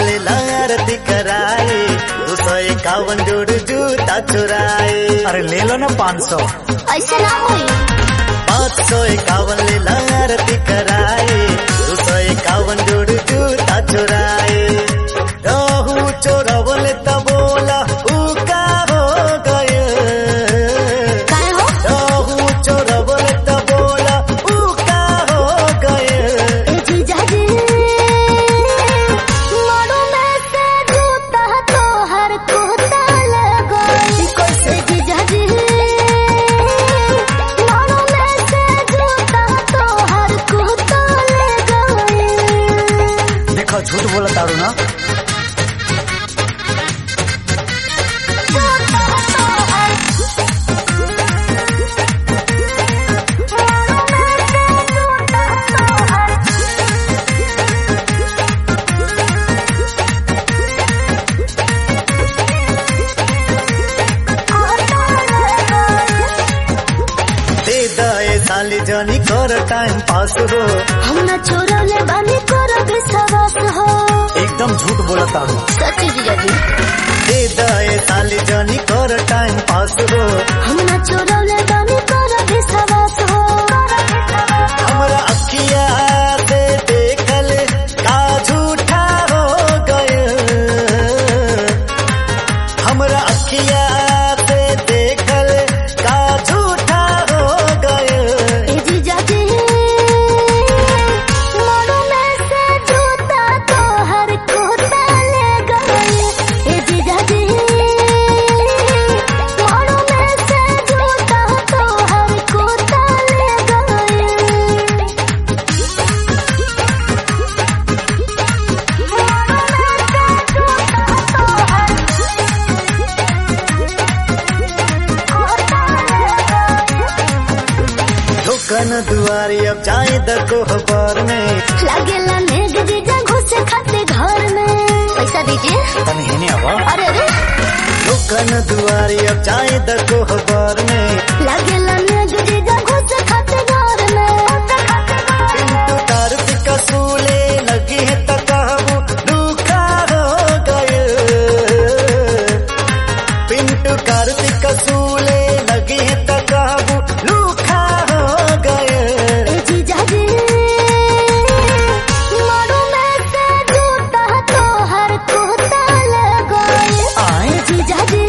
ले आरती कराए 251 जोड़ जूता चुराए। अरे ले लो ना 500। ऐसे ना होई 551 ले आरती कराए 251 जोड़ जूता चुराए। रहू चोरवल त बोला ऊ का हो गए। काय हो रहू चोरवल त बोला ऊ का हो गए। ए जीजा जी मारू में से जूता तो हर कोता लगोई। कैसे जीजा जी मारू में से जूता तो हर कोता लगोई। देखो झूठ बोला तारू ना। साली जानी कर टाइम पास हो। हम न छोड़ले बानी कर विश्वास हो। एकदम झूठ बोला तारू। सच्ची जीजा जी दे दे साली जानी कर टाइम पास हो। हम न छोड़ले बानी कर विश्वास हो। हमरा अखिया से देखल का झूठा हो गए। हमरा अखिया से देखल का झूठा हो गए। ए जीजा जी मारू में से जूता तो हर कोता ले गए। ए जीजा जी मारू में से जूता तो हर कोता ले गए। दुकान दुआरी अब जाए दको खबर में। लागेला नेग जीजा घुसे खाते घर में। पैसा दीजिए। तनी हेने अब अरे अरे दुकान दुआरी अब जाए दको खबर में। लागेला नेग जीजा घुसे खाते घर में। पिंटू कार्तिक सूले लगी है तकाबू दुखा हो गए। पिंटू कार्तिक सूले लगी है तकाबू दुखा हो गए। ए जीजा जी मारू में से जूता तो हर कोता लगोई। आए ए जीजा जी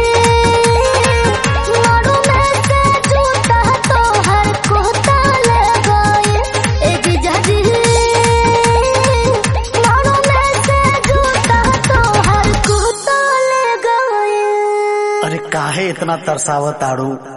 मारू में से जूता तो हर कोता लगोई। ए जीजा जी मारू में से जूता तो हर कोता लगोई। अरे काहे इतना तरसावत तारू।